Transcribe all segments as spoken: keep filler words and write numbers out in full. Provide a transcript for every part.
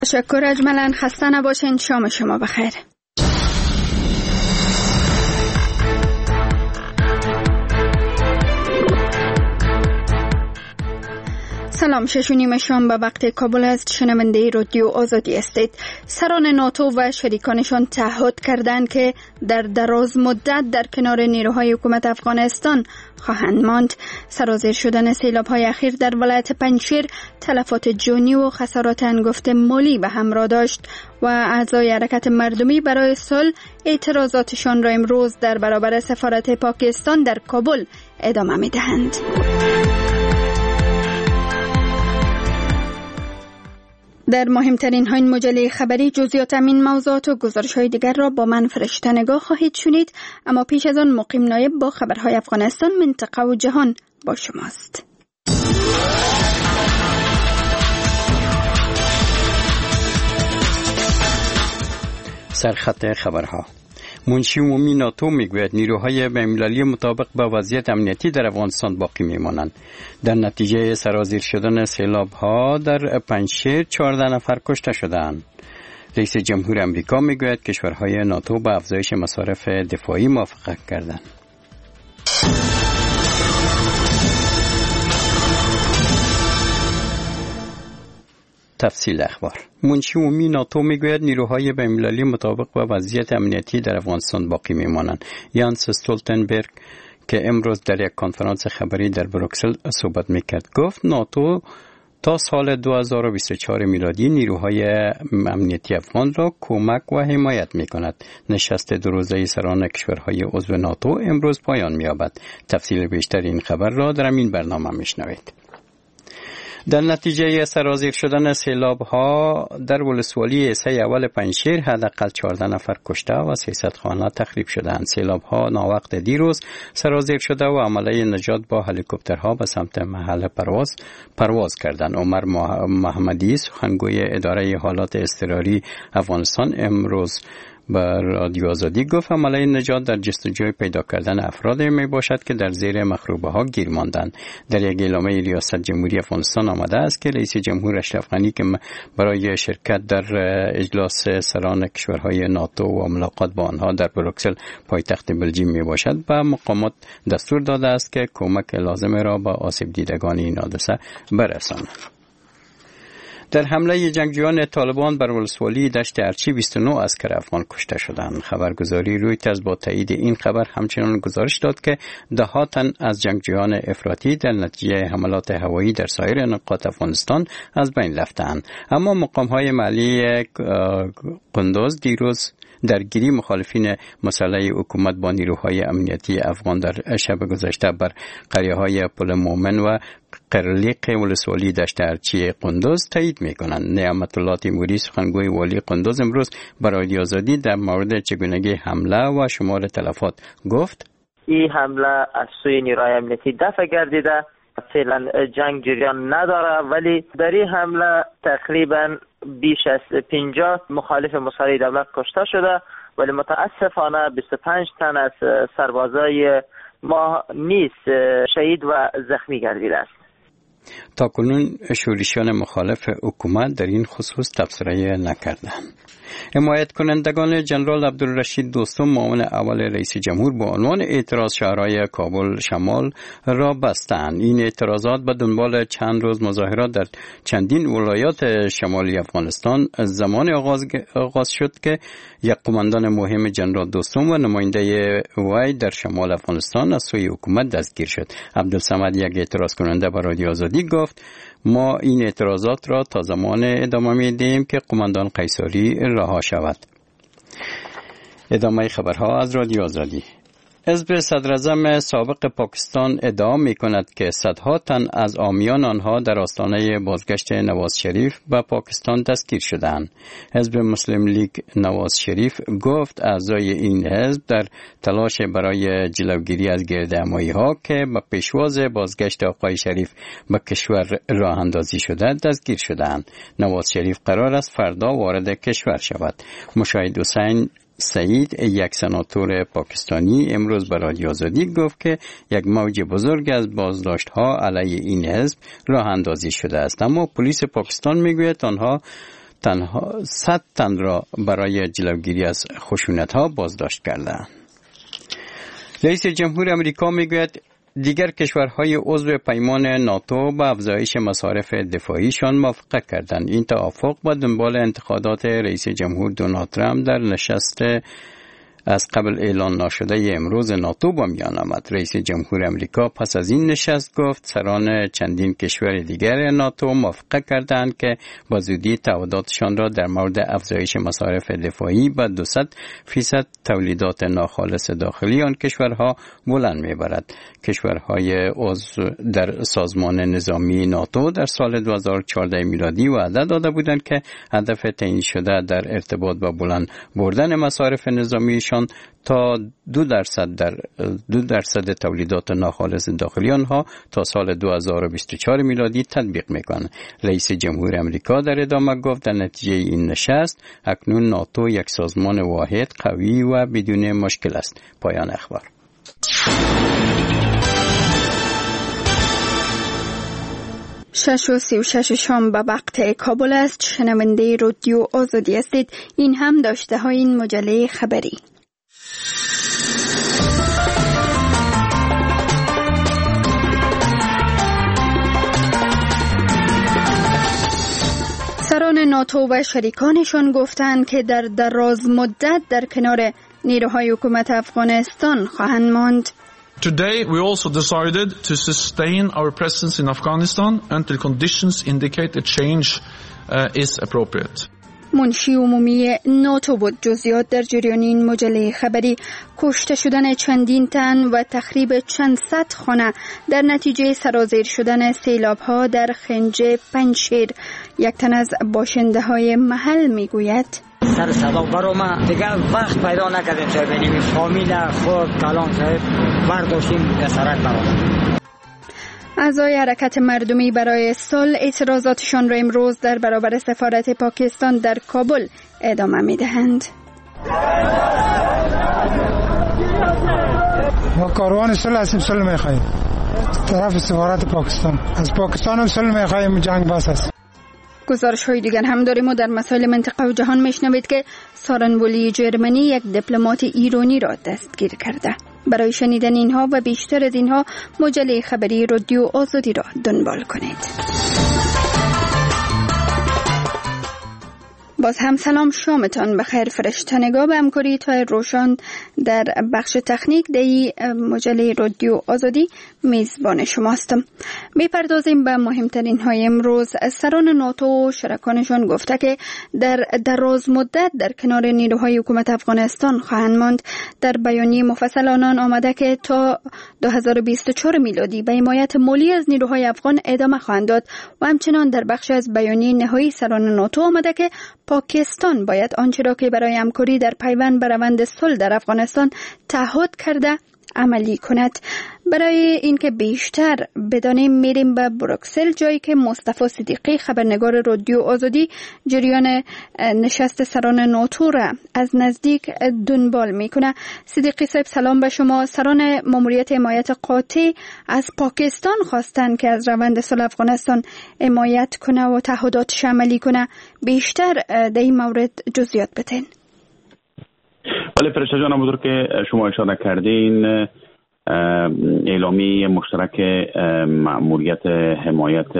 تشکر اجمالاً. خسته نباشین. شام شما بخیر. سلام، شش و نیم شام به وقت کابل است. شنونده رادیو آزادی هستید. سران ناتو و شریکانشان تعهد کردند که در دراز مدت در کنار نیروهای حکومت افغانستان خواهند ماند. سرازیر شدن سیلاب‌های اخیر در ولایت پنجشیر تلفات جانی و خسارات هنگفت مالی به همراه داشت و اعضای حرکت مردمی برای صلح اعتراضاتشان را امروز در برابر سفارت پاکستان در کابل ادامه می‌دهند. در مهمترین های مجله خبری جزئیات این موضوعات و گزارش های دیگر را با من فرشته نگاه خواهید شنید، اما پیش از آن مقیم نایب با خبرهای افغانستان، منطقه و جهان با شماست. سرخط خبرها. منشی عمومی ناتو میگوید نیروهای بین‌المللی مطابق با وضعیت امنیتی در افغانستان باقی میمانند. در نتیجه سرازیر شدن سیلاب‌ها در پنجشیر چهارده نفر کشته شدند. رئیس جمهور امریکا میگوید کشورهای ناتو با افزایش مصارف دفاعی موافقت کردند. تفصیل اخبار. منشی عمومی ناتو میگوید نیروهای بین‌المللی مطابق با وضعیت امنیتی در افغانستان باقی میمانند. یانس استولتنبرگ که امروز در یک کنفرانس خبری در بروکسل صحبت میکرد گفت ناتو تا سال دو هزار و بیست و چهار میلادی نیروهای امنیتی افغان را کمک و حمایت میکند. نشست دو روزه سران کشورهای عضو ناتو امروز پایان مییابد. تفصیل بیشتر این خبر را در این برنامه میشنوید. در نتیجه سرازیر شدن سیلاب‌ها در ولسوالی سه اول پنجشیر حداقل چهارده نفر کشته و سیصد خانه تخریب شدند. سیلاب‌ها ناوقت دیروز سرازیر شده و عمله نجات با هلیکوپترها به سمت محل پرواز پرواز کردند. عمر محمدی سخنگوی اداره حالات اضطراری افغانستان امروز با رادیو آزادی گفت عمله نجات در جستجوی پیدا کردن افراد می باشد که در زیر مخروبه ها گیر ماندند. در یک اعلامیه ریاست جمهوری افغانستان آمده است که رئیس جمهور اشرف غنی که برای شرکت در اجلاس سران کشورهای ناتو و ملاقات با آنها در بروکسل پایتخت بلژیم می باشد به مقامات دستور داده است که کمک لازم را به آسیب دیدگان این حادثه برساند. در حمله جنگجویان طالبان بر ولسوالی دشت ارچی بیست و نه عسکر افغان کشته شدند. خبرگزاری رویترز با تایید این خبر همچنان گزارش داد که ده ها تن از جنگجویان افراطی در نتیجه حملات هوایی در سایر نقاط افغانستان از بین رفتند. اما مقام‌های محلی قندوز دیروز درگیری مخالفین مسلح حکومت با نیروهای امنیتی افغان در شب گذشته بر قریه‌های پل مومن و قرلیق ولسوالی دشت ارچی قندوز تایید می‌کنند. نعمت الله تیموری سخنگوی والی قندوز امروز برای رادیو آزادی در مورد چگونگی حمله و شمار تلفات گفت: این حمله از سوی نیروهای امنیتی دفع گردیده، فعلا جنگ جریان نداره، ولی در این حمله تقریبا بیش از پنجاه مخالف مسلح دولت کشته شده، ولی متاسفانه بیست و پنج تن از سربازای ما نیز شهید و زخمی گردیده است. تاکنون شورشیان مخالف حکومت در این خصوص تبصره نکردند. حمایت کنندگان جنرال عبدالرشید دوستم معاون اول رئیس جمهور با عنوان اعتراض شهرهای کابل شمال را بستند. این اعتراضات به دنبال چند روز مظاهرات در چندین ولایات شمالی افغانستان از زمان آغاز, آغاز شد که یک قماندان مهم جنرال دوستم و نماینده وی در شمال افغانستان از سوی حکومت دستگیر شد. عبدالصمد یک اعتراض کننده به رادیو آزادی گفت: ما این اعتراضات را تا زمان ادامه میدیم که قماندان قیصری رها شود. ادامه خبرها از رادیو آزادی. حزب صدراعظم سابق پاکستان ادعا می کند که صدها تن از حامیان آنها در آستانه بازگشت نواز شریف به پاکستان دستگیر شدند. حزب مسلم لیگ نواز شریف گفت اعضای این حزب در تلاش برای جلوگیری از گردهمایی ها که به پیشواز بازگشت آقای شریف به کشور راه اندازی شده دستگیر شدند. نواز شریف قرار است فردا وارد کشور شود. مشاهد حسین سعید یک سناتور پاکستانی امروز به رادیو آزادی گفت که یک موج بزرگ از بازداشت‌ها علیه این حزب راه اندازی شده است، اما پلیس پاکستان میگوید آنها تنها صد تن را برای جلوگیری از خشونت‌ها بازداشت کردند. رئیس جمهور امریکا میگوید دیگر کشورهای عضو پیمان ناتو با افزایش مصارف دفاعیشان موافقت کردند. این توافق با دنبال انتقادات رئیس جمهور دونالد ترامپ در نشست از قبل اعلان نشده امروز ناتو با میان آمد. رئیس جمهور امریکا پس از این نشست گفت سران چندین کشور دیگر ناتو موافقت کردند که با زودی تعهداتشان را در مورد افزایش مصارف دفاعی به دویست فیصد تولیدات ناخالص داخلی آن کشورها بلند میبرد. کشورهای عضو در سازمان نظامی ناتو در سال دو هزار و چهارده میلادی وعده داده بودند که هدف تعیین شده در ارتباط با بلند بردن مصارف نظامی تا دو درصد در دو درصد تولیدات ناخالص داخلی آنها تا سال دو هزار و بیست و چهار میلادی تطبیق میکنند. رئیس جمهور امریکا در ادامه گفت در نتیجه این نشست اکنون ناتو یک سازمان واحد قوی و بدون مشکل است. پایان اخبار. شش و سی و شش شام به وقت کابل است. شنونده رادیو آزادی هستید. این هم داشته های این مجله خبری. سران ناتو و شریکانشان گفتند که در دراز مدت در کنار نیروهای حکومت افغانستان خواهند ماند. Today we also decided to sustain our presence in Afghanistan until conditions indicate a change uh, is appropriate. منشی عمومی ناتو بود. جزئیات در جریان این مجله خبری. کشته شدن چندین تن و تخریب چند صد خانه در نتیجه سرازیر شدن سیلاب‌ها در خنج پنجشیر. یک تن از باشنده های محل میگوید سر صدا برو ما دیگه وقت پیدا نکردیم تا ببینیم فامیل خود کلان صاحب برداشتیم به سرک برآمد. اعضای حرکت مردمی برای صلح اعتراضاتشان را امروز در برابر سفارت پاکستان در کابل ادامه می‌دهند. ما کاروان صلح هستیم، صلح می‌خواهیم طرف سفارت پاکستان. از پاکستان هم صلح می‌خواهیم، جنگ بس است. گزارش های دیگر هم داریم و در مسائل منطقه و جهان میشنوید که سارنولی جرمنی یک دیپلمات ایرانی را دستگیر کرده. برای شنیدن اینها و بیشتر از اینها مجله خبری رادیو آزادی را دنبال کنید. باز هم سلام، شامتان بخیر. فرشتنگاه به همکاری تای روشان در بخش تکنیک دی مجله رادیو آزادی میزبان شماستم. میپردازیم به مهمترین های امروز. سران ناتو و شرکانشان گفته که در دراز مدت در کنار نیروهای حکومت افغانستان خواهند ماند. در بیانیه مفصل آنان آمده که تا دو هزار و بیست و چهار میلادی به حمایت مالی از نیروهای افغان ادامه خواهند داد و همچنان در بخش از بیانیه نهایی سران ناتو آمده که پاکستان باید آنچه را که برای همکاری در پیوند به روند صلح در افغانستان تعهد کرده عملی کند. برای اینکه بیشتر بدانیم میریم به بروکسل، جایی که مصطفی صدیقی خبرنگار رادیو آزادی جریان نشست سران ناتو را از نزدیک دنبال میکنه. صدیقی صاحب سلام به شما. سران ماموریت حمایت قاطع از پاکستان خواستند که از روند صلح افغانستان حمایت کنه و تعهداتش عملی کنه. بیشتر در این مورد جزئیات بدین. بله فرشته جان، بزرگ که شما اشاره کردین، اعلامیه مشترک مأموریت حمایت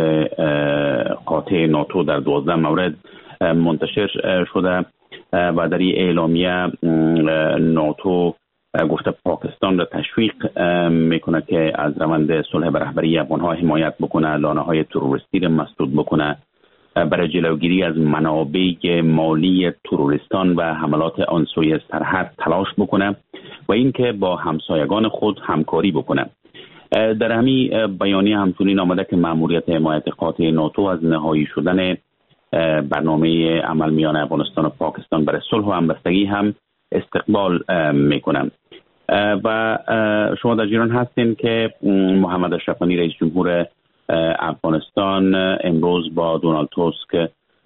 قاطع ناتو در دوازده مورد منتشر شده و در این اعلامیه ناتو گفته پاکستان را تشویق میکنه که از روند صلح به رهبری افغانها حمایت بکنه، لانه های تروریستی را مسدود بکنه، برای جلوگیری از منابع مالی تروریستان و حملات آن سوی سرحد تلاش بکنه و اینکه با همسایگان خود همکاری بکنه. در همین بیانیه همچنین آمده که مأموریت حمایت قاطع ناتو از نهایی شدن برنامه عمل میان افغانستان و پاکستان برای صلح و همبستگی هم استقبال میکنه. و شما در جریان هستین که محمد اشرف غنی رئیس جمهور افغانستان امروز با دونالد توسک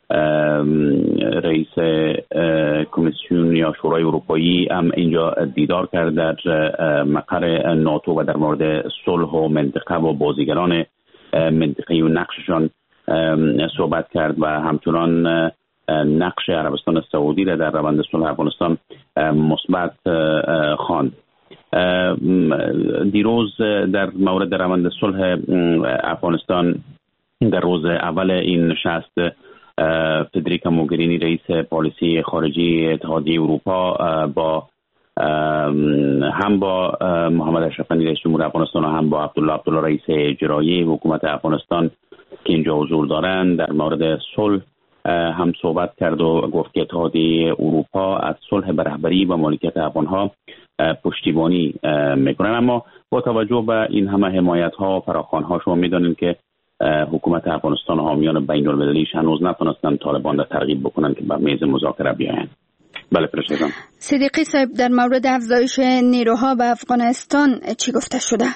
رئیس کمیسیون یا شورای اروپایی هم اینجا دیدار کرد در مقر ناتو و در مورد صلح و منطقه و بازیگران منطقه‌ای و نقششان صحبت کرد و همچنان نقش عربستان سعودی را در روند صلح افغانستان مثبت خواند. دیروز در مورد روند صلح افغانستان در روز اول این نشست فدریکا موگرینی رئیس پالیسی خارجی اتحادیه اروپا با هم با محمد اشرف غنی رئیس جمهور افغانستان و هم با عبدالله عبدالله رئیس اجرایی حکومت افغانستان که اینجا حضور دارند در مورد صلح هم صحبت کرد و گفت که اتحادیه اروپا از صلح به رهبری و مالکیت افغانها پشتیبانی میکنن. اما با توجه به این همه حمایت ها و فراخوان شما میدانید که حکومت افغانستان و حامیان بین المللیش هنوز نتونستن طالبان را ترغیب بکنن که به میز مذاکره بیاین. بله پرسیدم. صدیقی صاحب، در مورد افزایش نیروها به افغانستان چی گفته شده؟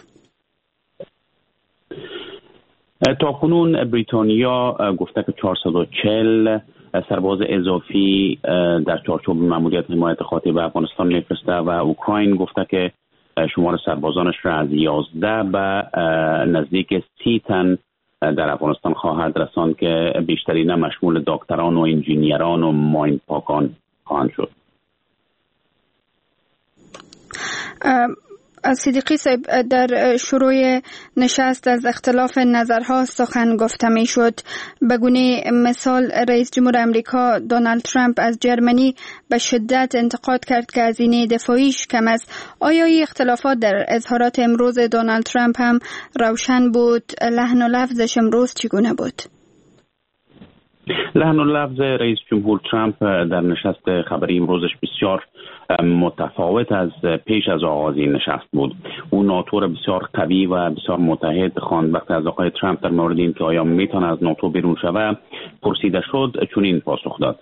تا کنون بریتانیا گفته که چهارصد و چهل سرباز اضافی در چارچوب ماموریت حمایت خاطی به افغانستان میفرسته و اوکراین گفته که شمار سربازانش را از یازده به نزدیک سی تن در افغانستان خواهد رساند که بیشترین مشمول دکتران و انجینیران و ماین پاکان خواهند شد. صدیقی صاحب، در شروع نشست از اختلاف نظرها سخن گفته می شد. به گونه مثال رئیس جمهور امریکا دونالد ترامپ از جرمنی به شدت انتقاد کرد که هزینه دفاعیش کم است. آیا این اختلافات در اظهارات امروز دونالد ترامپ هم روشن بود؟ لحن و لفظش امروز چگونه بود؟ لحن و لفظ رئیس جمهور ترامپ در نشست خبری امروزش بسیار متفاوت از پیش از آغاز این نشست بود. او ناتو را بسیار قوی و بسیار متحد خواند. وقتی از آقای ترامپ در مورد این که آیا میتونه از ناتو بیرون شود پرسیده شد، چنین پاسخ داد: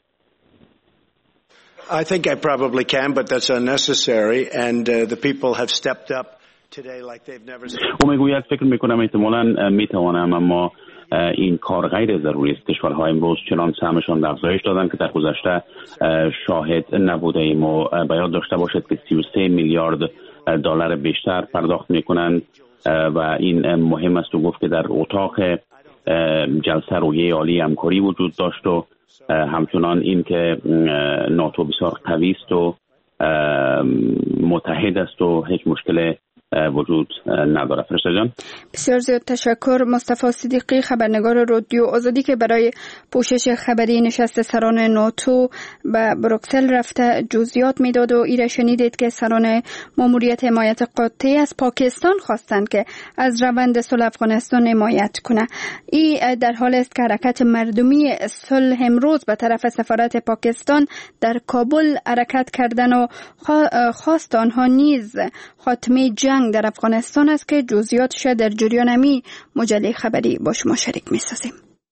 I think I probably can, but that's unnecessary and uh, the people have stepped up today like they've never seen. او میگوید فکر میکنم احتمالاً میتوانم، اما این کار غیر ضروری است. کشورها امروز چنان سهمشان را افزایش دادند که در گذشته شاهد نبوده ایم و به یاد داشته باشد که سی و سه میلیارد دلار بیشتر پرداخت میکنند و این مهم است. و گفت که در اتاق جلسه روحیه عالی همکاری وجود داشت و همچنان این که ناتو بسیار قوی است و متحد است و هیچ مشکل وجود نداره. فرشته جان، بسیار زیاد تشکر. مصطفی صدیقی، خبرنگار رادیو آزادی که برای پوشش خبری نشست سران ناتو به بروکسل رفته جزئیات میداد و ایره شنیدید که سران ماموریت حمایت قاطع از پاکستان خواستند که از روند صلح افغانستان حمایت کنه. این در حال است که حرکت مردمی صلح امروز به طرف سفارت پاکستان در کابل حرکت کردن و خواست آنها نیز خاتمه جنگ در افغانستان است که جزئیاتش در جریان امی مجله خبری با شما شریک می سازیم.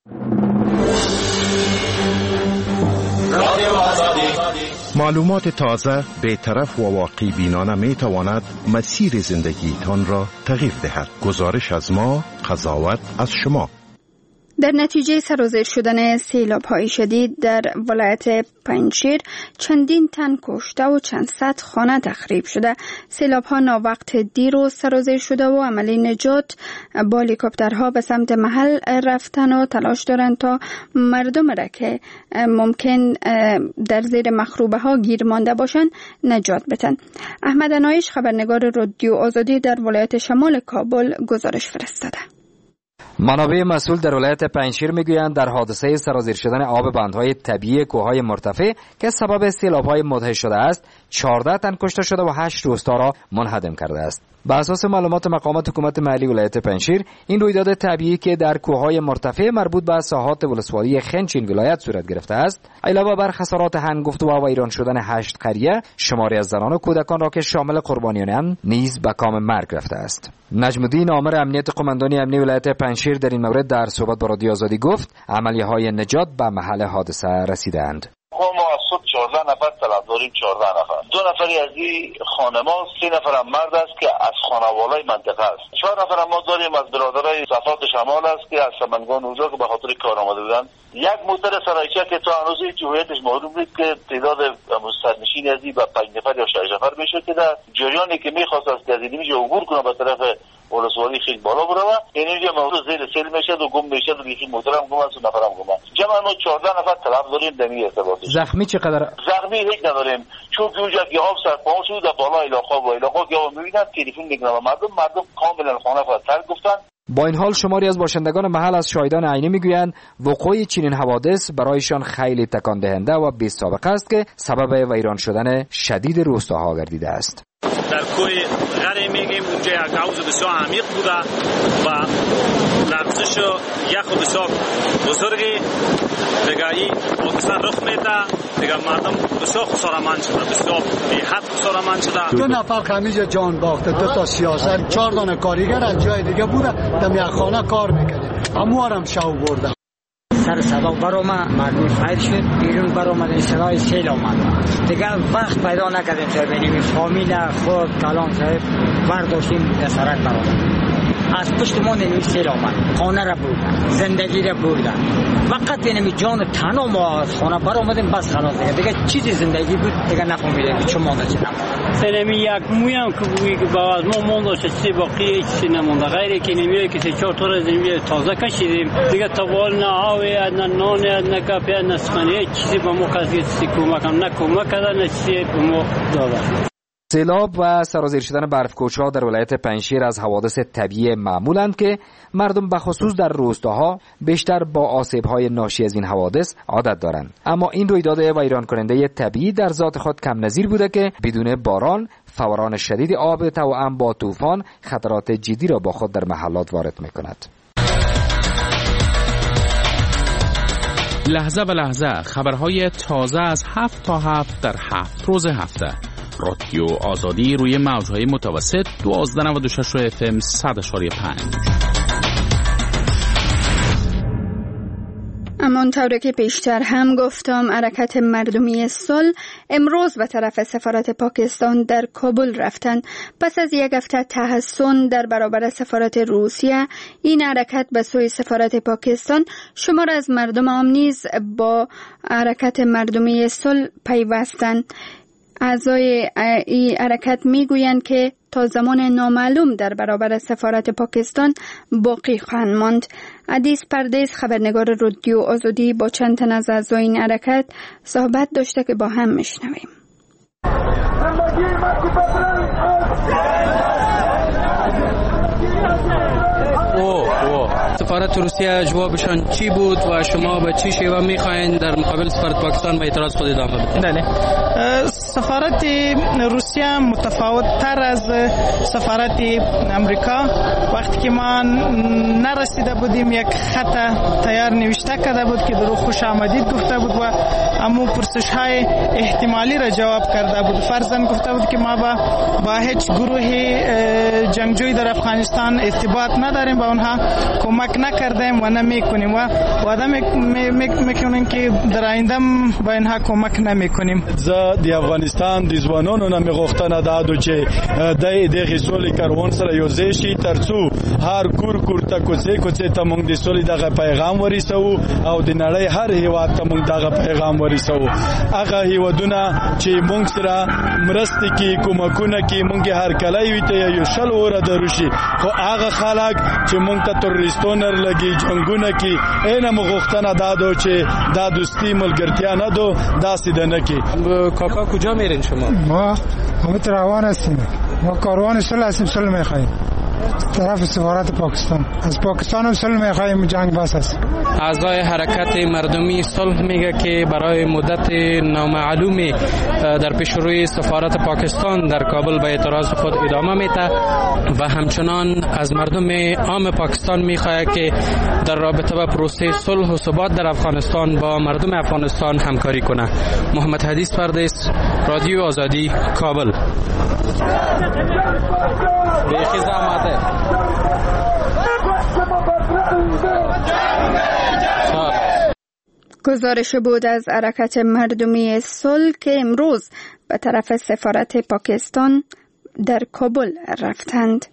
معلومات تازه، بی‌طرف و واقعی بینانه می تواند مسیر زندگیتان را تغییر دهد. گزارش از ما، قضاوت از شما. در نتیجه سرازیر شدن سیلاب‌های شدید در ولایت پنجشیر چندین تن کشته و چند صد خانه تخریب شده. سیلاب‌ها ناوقت دیروز سرازیر شده و عملی نجات با هلیکوپترها به سمت محل رفتن و تلاش دارند تا مردم را که ممکن در زیر مخروبه ها گیر مانده باشند نجات بدن. احمد انایش، خبرنگار رادیو آزادی در ولایت شمال کابل گزارش فرستاده. منابع مسئول در ولایت پنجشیر میگویند در حادثه سرازیر شدن آب بندهای طبیعی کوههای مرتفع که سبب سیلاب‌های مدهش شده است، چهارده تن کشته شده و هشت روستا را منهدم کرده است. بر اساس معلومات مقامات حکومت محلی ولایت پنجشیر، این رویداد طبیعی که در کوههای مرتفع مربوط به ساحات ولسوالی خنچ این ولایت صورت گرفته است، علاوه بر خسارات هنگفت و ویران شدن هشت قریه، شماری از زنان و کودکان را که شامل قربانیان نیز به کام مرگ رفته است. نجم الدین آمر امنیت قماندانی امنی ولایت پنجشیر در این مورد در صحبت با رادیو آزادی گفت عملیه‌های نجات به محل حادثه رسیدند. ما از صبح چهارده نفر طلب داریم، چهارده نفر. دو نفری از این خانما، سه نفر هم مرد است که از خانوالای منطقه است. چهار نفر ما داریم از برادرای صفات شمال است که از سمنگان اونجا که به خاطر کار آمده بودن. یک موتر سرایچه که تا هنوز هویتش معلوم بود که تعداد سرنشین از این به پنج نفر یا شش نفر میشه که در جریانی که میخواست از گزینی میشه عبور کنه به طرف ولسوالی خیلی بالا بروه. این اینجا موضوع زیر سیل میشه و گم میشه و یکی محترم گم است و نفرم گم است. جمع ما چهارده نفر طلب داریم در این ارتباط. زخمی چقدر؟ زخمی هیچ نداریم. چون اونجا که آب سرپا شد در بالای علاقه و علاقه که میبینن تلفن میکنن مردم مردم کاملا خانه را ترک گفتن. با این حال شماری از باشندگان محل از شاهدان عینی میگویند وقوع چنین حوادث برایشان خیلی تکان دهنده و بی سابقه است که سبب ویران شدن شدید روستاها گردیده است. در کوه غره میگیم اونجا یک حوض بسیار عمیق بوده و لرزش یخ بسیار بزرگی دیگه این پاکستان رخ میده. دیگه مردم بسیار خسارمند شده، بسیار بی حد خسارمند شده. دو نفر خمیز جان باخته، دو تا سیاست، چهار دانه کارگر از جای دیگه بوده در یک خانه کار میکنه، هموارم شو برده. سر صدا برآمد، مردم فاید شد، بیرون برآمد، صدای سیل آمد. دیگه وقت پیدا نکردیم تا ببینیم فامیل خود کلان صاحب برداشتیم در سرک برآمد. از پشت ما نمی سیل آمد، خانه را بردن، زندگی را بردن. وقت نمی جان تنها ما از خانه برآمدیم بس خلاص دیگه. دیگه چیزی زندگی بود دیگه نفهمیدیم چه مانده چه نمانده. سلمی یک مویم که بویی که با از ما مانده شد چی باقی چی نمانده. غیری که نمیه که سه چهار طور از نمیه تازه کشیدیم. دیگه توال نه آوی نه نان نه کافی نه سخنی چیزی با ما کسی چیزی کمک هم نه کمک کردن نه چیزی با ما داده. سیلاب و سرازیر شدن برفکوچ‌ها در ولایت پنجشیر از حوادث طبیعی معمولند که مردم بخصوص در روستاها بیشتر با آسیب‌های ناشی از این حوادث عادت دارند. اما این رویداد ویران کننده طبیعی در ذات خود کم نظیر بوده که بدون باران، فوران شدید آب توأم با طوفان خطرات جدی را با خود در محلات وارد می‌کند. لحظه به لحظه خبرهای تازه از هفت تا هفت در هفت روز هفته. رادیو آزادی روی موجهای متوسط دوازده نود و شش اف ام صد اشاری پنج. همانطور که پیشتر هم گفتم حرکت مردمی صلح امروز به طرف سفارت پاکستان در کابل رفتند. پس از یک هفته تحصن در برابر سفارت روسیه این حرکت به سوی سفارت پاکستان شمار از مردم هم نیز با حرکت مردمی صلح پیوستند. اعضای این حرکت میگویند که تا زمان نامعلوم در برابر سفارت پاکستان باقی خواهند ماند. عدیس پردیس خبرنگار رادیو آزادی با چند تن از اعضای این حرکت صحبت داشته که با هم میشنویم. اوه اوه سفارت روسیه جوابشان چی بود و شما به چی شیوه میخواین در مقابل سفارت پاکستان به اعتراض خود ادامه بدید؟ بله، سفارت روسیه متفاوت تر از سفارت امریکا. وقتی که ما نرسیده بودیم یک خط تیار نوشته کرده بود که در خوش آمدید گفته بود و امو پرسش های احتمالی را جواب کرده بود. فرضاً گفته بود که ما با, با هیچ گروه جنگجوی در افغانستان ارتباط نداریم، با اونها کمک نکردیم و نمیکنیم و وعده میکنیم که در آینده با اینها کمک نمیکنیم. زه د افغانستان د ځوانانو نه غوښتنه ده چې د دغه سولې کاروان سره یو ځای شي ترڅو هر کور کور ته کوڅې کوڅې ته موږ د سولې دغه پیغام ورسوو او د نړۍ هر هیواد ته موږ دغه پیغام ورسوو. هغه هیوادونه چې موږ سره مرستې کوي کومکونه کوي موږ هر کله وي ته یو شل اوره درو شي، خو هغه خلک چې موږ ته تروریستونه لګي جنگونه کوي اینه موږ غوښتنه ده چې دا دوستي ملګرتیا نه دو داسې ده نه کوي. کاکا کجا میرین شما؟ ما همه روان هستیم، ما کاروان صلح هستیم، صلح میخواهیم طرف سفارت پاکستان. از پاکستان هم صلح میخواهیم، جنگ بس است. اعضای حرکت مردمی صلح میگه که برای مدت نامعلومی در پیشروی سفارت پاکستان در کابل به اعتراض خود ادامه میده و همچنان از مردم عام پاکستان میخواد که در رابطه با پروسه صلح و ثبات در افغانستان با مردم افغانستان همکاری کنه. محمد حدیث پردیس، رادیو آزادی، کابل. بیخی زحمته. گزارش بود از حرکت مردمی صلح که امروز به طرف سفارت پاکستان در کابل رفتند.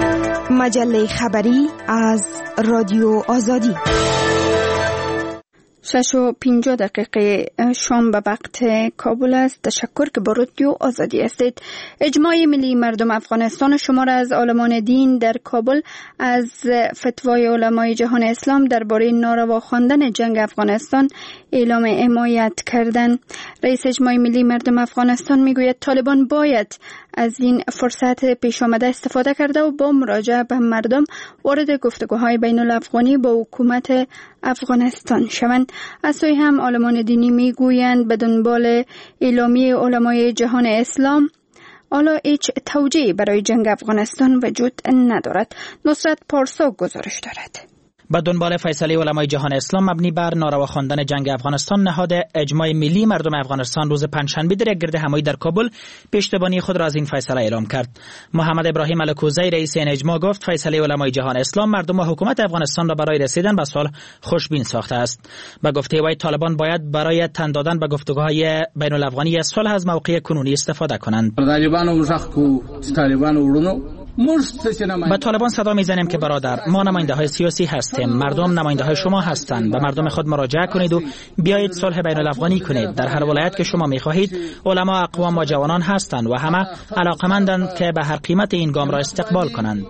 مجله خبری از رادیو آزادی. شش و پنجاه دقیقه شام به وقت کابل است. تشکر که با رادیو آزادی هستید. اجماع ملی مردم افغانستان شمار از عالمان دین در کابل از فتوای علمای جهان اسلام درباره ناروا خواندن جنگ افغانستان اعلام حمایت کردند. رئیس اجماع ملی مردم افغانستان میگوید طالبان باید از این فرصت پیش آمده استفاده کرده و با مراجعه به مردم وارد گفتگوهای بین الافغانی با حکومت افغانستان شوند. از سوی هم عالمان دینی میگویند به دنبال اعلامیه علمای جهان اسلام حالا هیچ توجیهی برای جنگ افغانستان وجود ندارد. نصرت پارسا گزارش دارد. با دنبال فیصله علمای جهان اسلام مبنی بر ناروا خواندن جنگ افغانستان، نهاد اجماع ملی مردم افغانستان روز پنجشنبه در یک گرد همایی در کابل پشتیبانی خود را از این فیصله اعلام کرد. محمد ابراهیم الکوزی رئیس این اجماع گفت فیصله علمای جهان اسلام مردم و حکومت افغانستان را برای رسیدن به صلح خوشبین ساخته است. با گفته وی طالبان باید برای تن دادن به گفتگوهای بین الافغانی صلح از موقع کنونی استفاده کنند. با طالبان صدا میزنیم که برادر، ما نماینده های سیاسی هستیم، مردم نماینده های شما هستند. به مردم خود مراجعه کنید و بیایید صلح بین الافغانی کنید. در هر ولایت که شما میخواهید علما، اقوام و جوانان هستند و همه علاقمندند که به هر قیمت این گام را استقبال کنند.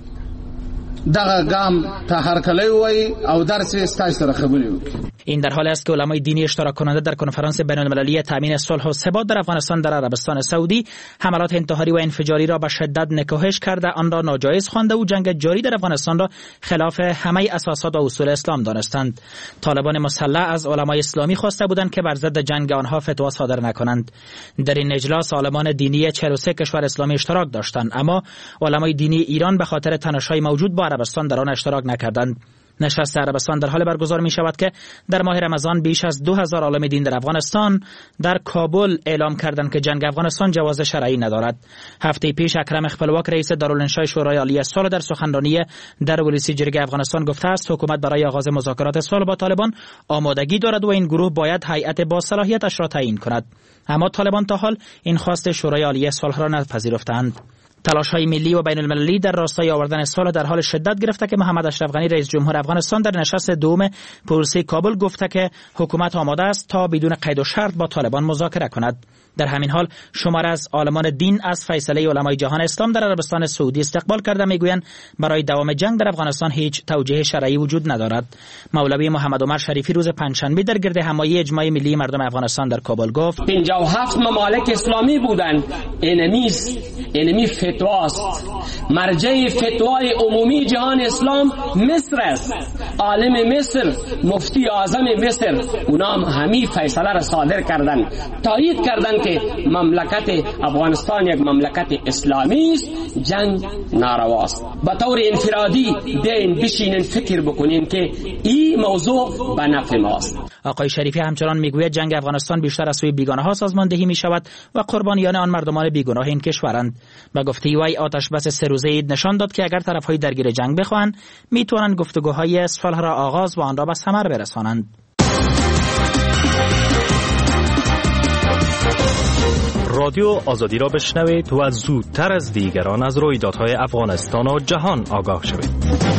دغه گام ته هر کله وای او درس استای سره خبرې وکړي. این در حالی است که علمای دینی اشتراک کننده در کنفرانس بین المللی تامین صلح و ثبات در افغانستان در عربستان سعودی حملات انتحاری و انفجاری را به شدت نکوهش کرده، آن را ناجایز خوانده و جنگ جاری در افغانستان را خلاف همه اساسات و اصول اسلام دانستند. طالبان مسلح از علمای اسلامی خواسته بودند که بر ضد جنگ آنها فتوا صادر نکنند. در این اجلاس علمان دینی چهل و سه کشور اسلامی اشتراک داشتند، اما علمای دینی ایران به خاطر تنش‌های موجود با عربستان در آن اشتراک نکردند. نشست عربستان در حال برگزار می شود که در ماه رمضان بیش از دو هزار عالم دین در افغانستان در کابل اعلام کردند که جنگ افغانستان جواز شرعی ندارد. هفته پیش اکرم خپلواک رئیس دارالانشاء شورای عالی صلح در سخنرانی در ولسی جرگه افغانستان گفته است حکومت برای آغاز مذاکرات صلح با طالبان آمادگی دارد و این گروه باید هیئت با صلاحیتش را تعیین کند. اما طالبان تا حال این خواست شورای عالی صلح را نپذیرفتند. تلاش‌های ملی و بین المللی در راستای آوردن صلح در حال شدت گرفته که محمد اشرف غنی رئیس جمهور افغانستان در نشست دوم پروسه کابل گفته که حکومت آماده است تا بدون قید و شرط با طالبان مذاکره کند. در همین حال شمار از عالمان دین از فیصله علمای جهان اسلام در عربستان سعودی استقبال کرده میگویند برای دوام جنگ در افغانستان هیچ توجیه شرعی وجود ندارد. مولوی محمد عمر شریفی روز پنجشنبه در گرد همایی اجماع ملی مردم افغانستان در کابل گفت پنجاه و هفت ممالک اسلامی بودند، انمیست انمی فتواست. مرجع فتوای عمومی جهان اسلام مصر است. عالم مصر، مفتی اعظم مصر، اونام همین فیصله را صادر کردند، تایید کردند که مملکت افغانستان یک مملکت اسلامی است، جنگ نارواست. به طور انفرادی دین بشینن فکر بکنین که این موضوع به نفع ماست. آقای شریفی همچنان میگوید جنگ افغانستان بیشتر از سوی بیگانه ها سازماندهی می شود و قربانیان آن مردمان بیگناه این کشورند. به گفته وی آتش بس سه روزه عید نشان داد که اگر طرفهای درگیر جنگ بخواهند میتوانند گفتگوهای صلح را آغاز و آن را به ثمر برسانند. رادیو آزادی را بشنوید و زودتر از دیگران از رویدادهای افغانستان و جهان آگاه شوید.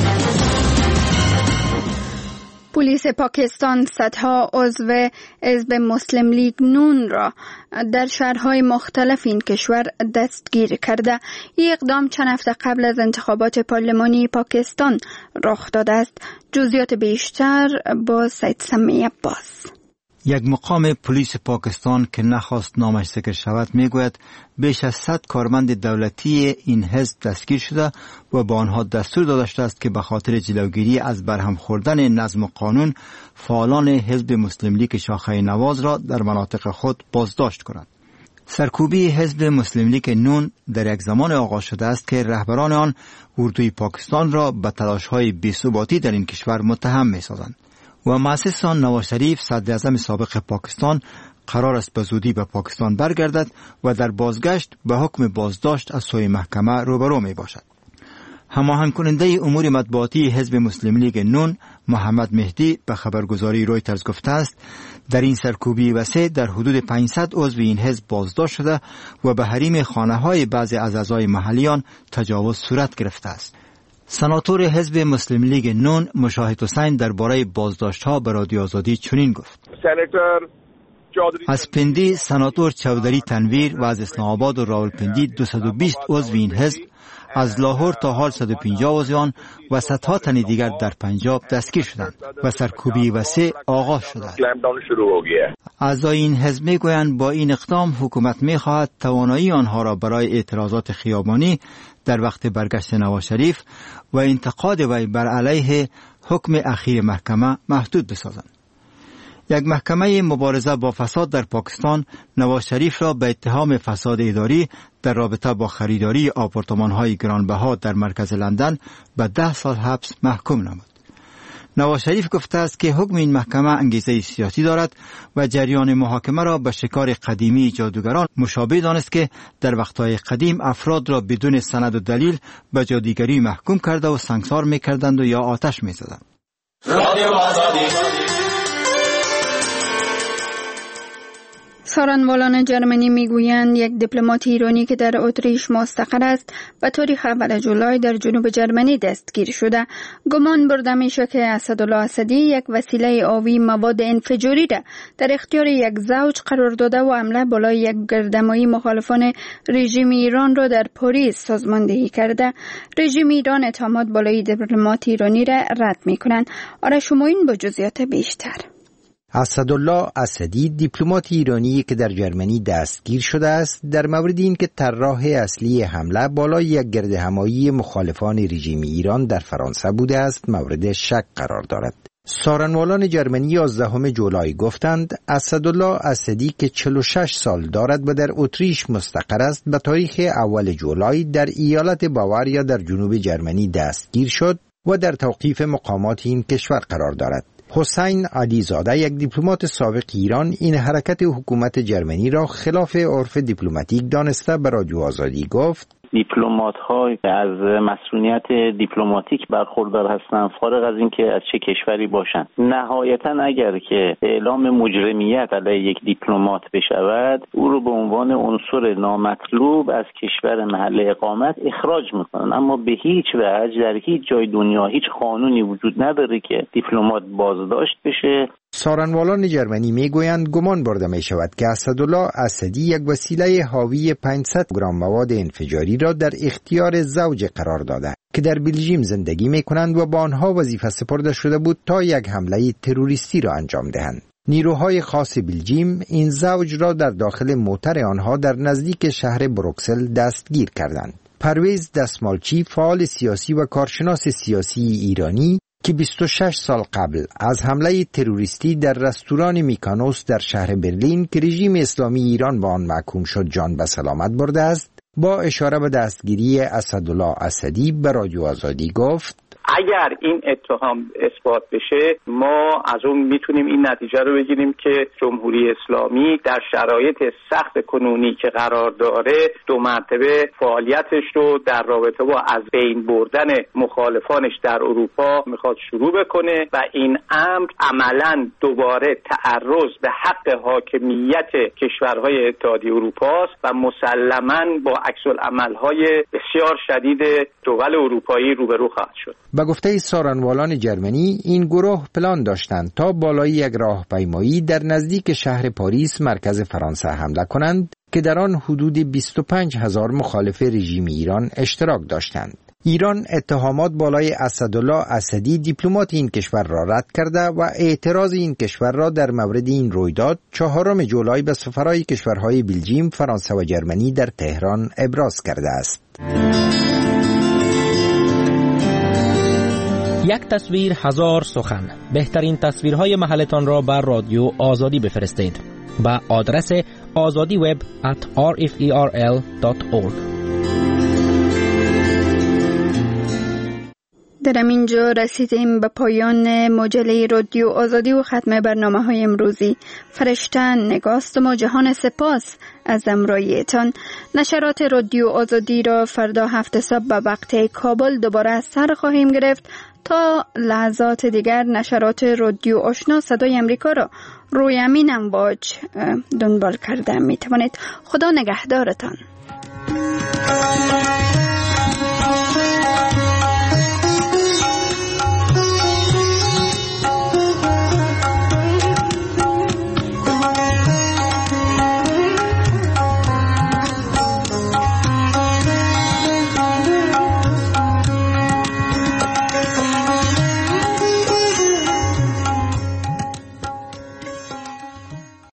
پلیس پاکستان صدها عضو حزب مسلم لیگ نون را در شهرهای مختلف این کشور دستگیر کرده. این اقدام چند هفته قبل از انتخابات پارلمانی پاکستان رخ داده است. جزئیات بیشتر با سید سمی عباس. یک مقام پلیس پاکستان که نخواست نامش ذکر شود میگوید بیش از صد کارمند دولتی این حزب دستگیر شده و با آنها دستور داده شده است که به خاطر جلوگیری از برهم خوردن نظم و قانون فعالان حزب مسلم لیگ شاخه نواز را در مناطق خود بازداشت کنند. سرکوبی حزب مسلم لیگ نون در یک زمان آغاز شده است که رهبران آن اردوی پاکستان را به تلاش‌های بی‌ثباتی در این کشور متهم می‌سازند. و مؤسس آن نواز شریف صدر اعظم سابق پاکستان قرار است به زودی به پاکستان برگردد و در بازگشت به حکم بازداشت از سوی محکمه روبرو می باشد. هماهنگ کننده امور مطبوعاتی حزب مسلم لیگ نون محمد مهدی به خبرگزاری رویترز گفته است در این سرکوبی وسیع در حدود پانصد عضو این حزب بازداشت شده و به حریم خانه‌های بعضی از اعضای محلی آن تجاوز صورت گرفته است. سناتور حزب مسلم لیگ نون مشاهد حسین درباره بازداشت‌ها به رادیو آزادی چنین گفت: از پندی سناتور چودری تنویر و از اسلام آباد و راولپندی دویست و بیست عضو این حزب، از لاهور تا حال صد و پنجاه عضوان و صدها تن دیگر در پنجاب دستگیر شدند و سرکوبی وسیع آغاز شده. اعضای این حزب میگویند با این اقدام حکومت میخواهد توانایی آنها را برای اعتراضات خیابانی در وقت برگشت نواز شریف و انتقاد وی بر علیه حکم اخیر محکمه محدود بسازند. یک محکمه مبارزه با فساد در پاکستان نواز شریف را به اتهام فساد اداری در رابطه با خریداری آپارتمان‌های گرانبها در مرکز لندن به ده سال حبس محکوم نمود. نواز شریف گفته است که حکم این محکمه انگیزه سیاسی دارد و جریان محاکمه را به شکار قدیمی جادوگران مشابه دانست که در وقتهای قدیم افراد را بدون سند و دلیل به جادوگری محکوم کرده و سنگسار می‌کردند و یا آتش می‌زدند. سارنوالان جرمنی میگویند یک دیپلمات ایرانی که در اتریش مستقر است به تاریخ اول جولای در جنوب جرمنی دستگیر شده. گمان برده میشه که اسدالله اسدی یک وسیله آبی مواد انفجاری را در اختیار یک زوج قرار داده و حمله بالای یک گردمایی مخالفان رژیم ایران را در پاریس سازماندهی کرده. رژیم ایران اتهامات بالای دیپلمات ایرانی را رد میکنند. آره شما این با جزئیات بیشتر. اسدالله اسدی دیپلمات ایرانی که در جرمنی دستگیر شده است در مورد این که طراح اصلی حمله بالای یک گردهمایی مخالفان رژیم ایران در فرانسه بوده است مورد شک قرار دارد. سارنوالان جرمنی یازدهم جولای گفتند اسدالله اسدی که چهل و شش سال دارد و در اتریش مستقر است به تاریخ اول جولای در ایالت باواریا در جنوب جرمنی دستگیر شد و در توقیف مقامات این کشور قرار دارد. حسین علیزاده یک دیپلمات سابق ایران این حرکت حکومت جرمنی را خلاف عرف دیپلماتیک دانسته به رادیو آزادی گفت: دیپلمات ها از مسئولیت دیپلماتیک برخوردار هستند فارغ از اینکه از چه کشوری باشند. نهایتا اگر که اعلام مجرمیت علیه یک دیپلمات بشود او رو به عنوان عنصر نامطلوب از کشور محل اقامت اخراج میکنن، اما به هیچ وجه در هیچ جای دنیا هیچ قانونی وجود نداره که دیپلمات بازداشت بشه. سارنوالان جرمنی میگویند گمان برده می شود که اسدالله اسدی یک وسیله حاوی پانصد گرم مواد انفجاری را در اختیار زوج قرار داده که در بلژیم زندگی می کنند و با آنها وظیفه سپرده شده بود تا یک حمله تروریستی را انجام دهند. نیروهای خاص بلژیم این زوج را در داخل موتر آنها در نزدیک شهر بروکسل دستگیر کردند. پرویز دستمالچی فعال سیاسی و کارشناس سیاسی ایرانی که بیست و شش سال قبل از حمله تروریستی در رستوران میکانوس در شهر برلین که رژیم اسلامی ایران با آن محکوم شد جان به سلامت برده است، با اشاره به دستگیری اسدالله اسدی به رادیو آزادی گفت: اگر این اتهام اثبات بشه ما از اون میتونیم این نتیجه رو بگیریم که جمهوری اسلامی در شرایط سخت کنونی که قرار داره دو مرتبه فعالیتش رو در رابطه با از بین بردن مخالفانش در اروپا میخواد شروع بکنه و این امر عملاً دوباره تعرض به حق حاکمیت کشورهای اتحادیه اروپا است و مسلماً با عکس‌العمل‌های بسیار شدید دول اروپایی روبرو خواهد شد. به گفته سارنوالان جرمنی این گروه پلان داشتند تا بالای یک راهپیمایی در نزدیک شهر پاریس مرکز فرانسه حمله کنند که در آن حدود بیست و پنج هزار مخالف رژیم ایران اشتراک داشتند. ایران اتهامات بالای اسدالله اسدی دیپلمات این کشور را رد کرده و اعتراض این کشور را در مورد این رویداد چهارم جولای به سفرای کشورهای بلژیم، فرانسه و جرمنی در تهران ابراز کرده است. یک تصویر هزار سخن. بهترین تصویرهای محلتان را بر رادیو آزادی بفرستید با آدرس azadi web at r f e r l dot org. در اینجا رسیدیم به پایان مجله رادیو آزادی و ختم برنامه های امروزی. فرشتن نگاست و جهان سپاس از امرایتان. نشرات رادیو آزادی را فردا هفت صبح به وقت کابل دوباره سر خواهیم گرفت. تا لحظات دیگر نشرات رادیو آشنا صدای امریکا را روی امین امواج دنبال کرده می توانید. خدا نگهدارتان.